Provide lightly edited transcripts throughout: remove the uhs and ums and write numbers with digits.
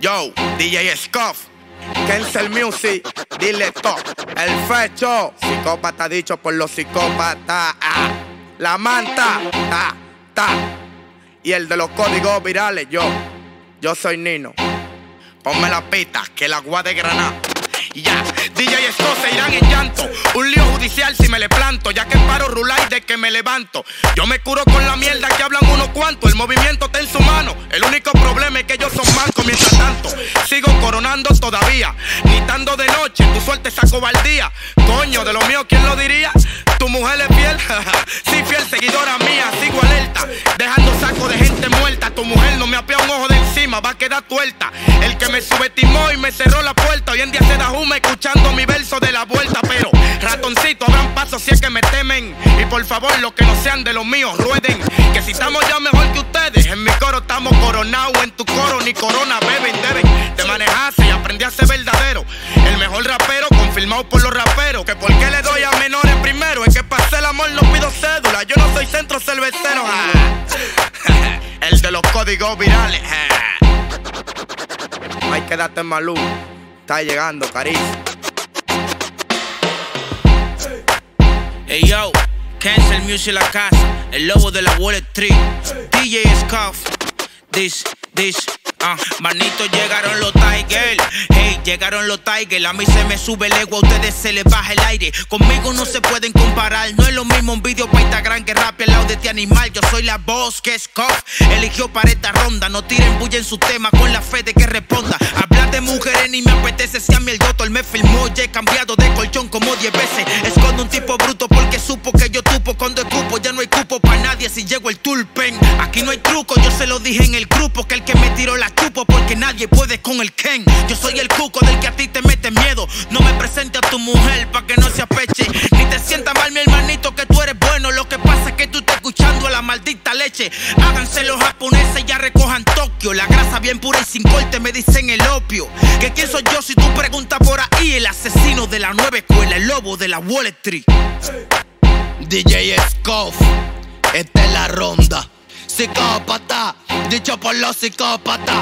Yo, DJ Scuff, Cancel Music, dile top. El fecho, psicópata dicho por los psicópatas. La manta, ta. Y el de los códigos virales, yo soy Nino. Ponme la pita, que la agua de Granada. Ya, DJ Scott se irán en llanto. Un lío judicial si me le planto, ya que paro rular de que me levanto. Yo me curo con la mierda que hablan unos cuantos. El movimiento está en su mano. El único problema es que ellos son mancos. Mientras tanto, sigo coronando todavía. Gritando de noche, tu suerte esa cobardía. Coño, de lo mío, ¿quién lo diría? Tu mujer es fiel, sí, fiel seguidora mía. Sigo alerta, dejando saco de gente muerta. Tu mujer no me apea un ojo de encima, va a quedar tuerta. El que me subestimó y me cerró la puerta, hoy en día se da humo escuchando mi verso de la vuelta. Pero ratoncito, abran paso si es que me temen. Y por favor, los que no sean de los míos, rueden. Que si estamos ya mejor que ustedes, en mi coro estamos coronados. En tu coro ni corona beben, deben de manejarse y aprendí a ser verdadero. El mejor rapero confirmado por los raperos. Que por qué le doy a menores primero, es que para hacer el amor no pido cédula. Yo no soy centro cervecero. El de los códigos virales. Hay que darte Malú. Está llegando, cariz. Hey yo, Cancel Music la casa, el lobo de la Wall Street, DJ Scuff, this. Manito, llegaron los Tigers. Hey, llegaron los Tigers. A mí se me sube el ego, a ustedes se les baja el aire. Conmigo no se pueden comparar. No es lo mismo un video pa' Instagram que rap al lado de este animal. Yo soy la voz que Scuff eligió para esta ronda. No tiren bulla en su tema con la fe de que responda. Hablar de mujeres ni me apetece. Si a mí el goto él me filmó, ya he cambiado de colchón como 10 veces. Escondo un tipo bruto porque supo que yo tupo. Cuando escupo ya no hay cupo para nadie si llego el tulpen. Aquí no hay truco, yo se lo dije en el grupo. Que el que me tiró la chupo porque nadie puede con el Ken. Yo soy el cuco del que a ti te mete miedo. No me presente a tu mujer pa' que no se apeche. Ni te sienta mal mi hermanito que tú eres bueno. Lo que pasa es que tú estás escuchando a la maldita leche. Háganse los japoneses ya recojan Tokio. La grasa bien pura y sin corte me dicen el opio. Que quién soy yo si tú preguntas por ahí. El asesino de la nueva escuela, el lobo de la Wall Street. DJ Scuff, esta es la ronda. Psicópata, dicho por los psicópatas.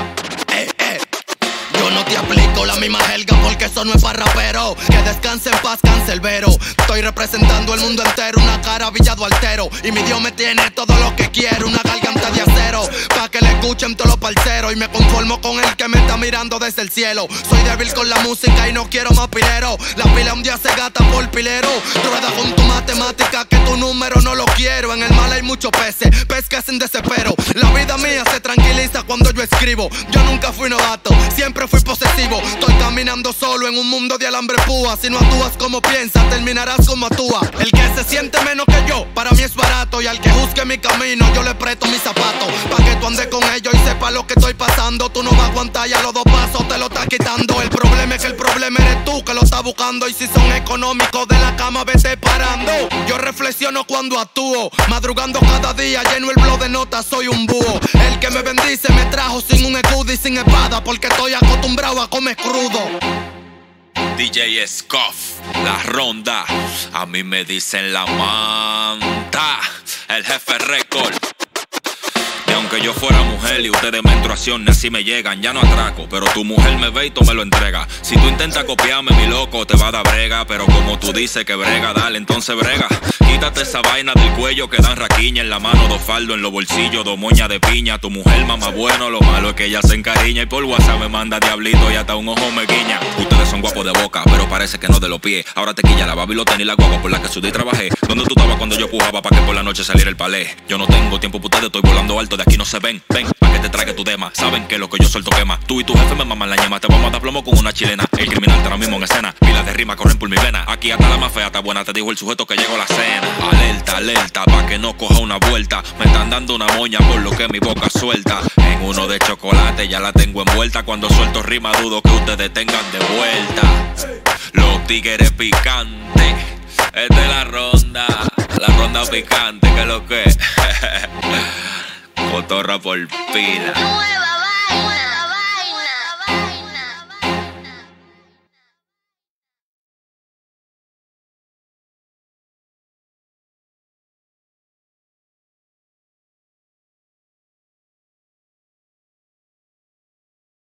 Yo no te aplico la misma jerga porque eso no es para rapero. Que descanse en paz, cancelbero. Estoy representando el mundo entero, una cara villado altero. Y mi Dios me tiene todo lo que quiero, una garganta de acero. Pa' que le escuchen todos los parceros. Y me conformo con el que me está mirando desde el cielo. Soy débil con la música y no quiero más pilero. La pila un día se gata por pilero. Rueda con tu matemática que tu número no lo quiero. En el mal hay muchos peces, pesca sin desespero. La vida mía se tranquiliza cuando yo escribo. Yo nunca fui novato, siempre fui posesivo. Estoy caminando solo en un mundo de alambre púa. Si no actúas como piensas, terminarás como actúa. El que se siente menos que yo, para mí es barato. Y al que juzgue mi camino, yo le presto mis zapatos. Pa' que tú andes con ellos y sepas lo que estoy pasando. Tú no vas a aguantar y a los 2 pasos te lo estás quitando. El problema es que el problema eres tú que lo estás buscando. Y si son económicos de la cama, vete parando. Yo reflexiono cuando actúo, madrugando cada día, lleno el blog de notas, soy un búho. El que me bendice me trajo sin un escudo y sin espada, porque estoy acostumbrado a comer crudo. DJ Scuff, la ronda, a mí me dicen la manta, el jefe récord. Y aunque yo fuera mujer y ustedes menstruación así me llegan, ya no atraco, pero tu mujer me ve y tú me lo entrega. Si tú intentas copiarme, mi loco, te va a dar brega. Pero como tú dices que brega, dale, entonces brega. Quítate esa vaina del cuello que dan raquiña. En la mano 2 faldos, en los bolsillos 2 moñas de piña. Tu mujer mamá bueno, lo malo es que ella se encariña. Y por WhatsApp me manda diablito y hasta un ojo me guiña. Ustedes son guapos de boca, pero parece que no de los pies. Ahora te quilla la babilota ni la guagua por la que sudé y trabajé. ¿Dónde tú estabas cuando yo pujaba pa' que por la noche saliera el palé? Yo no tengo tiempo para ustedes, estoy volando alto, de aquí no se ven. Ven, pa' que te trague tu dema. Saben que lo que yo suelto quema. Tú y tu jefe me maman la ñema. Te vamos a dar plomo con una chilena. El criminal está ahora mismo en escena. Pilas de rima corren por mi vena. Aquí hasta la más fea está buena. Te dijo el sujeto que llegó a la cena. Alerta, alerta, pa' que no coja una vuelta. Me están dando una moña por lo que mi boca suelta. En uno de chocolate ya la tengo envuelta. Cuando suelto rima dudo que ustedes tengan de vuelta. Los tigres picantes. Esta es la ronda picante, que es lo que es. Cotorra por pila.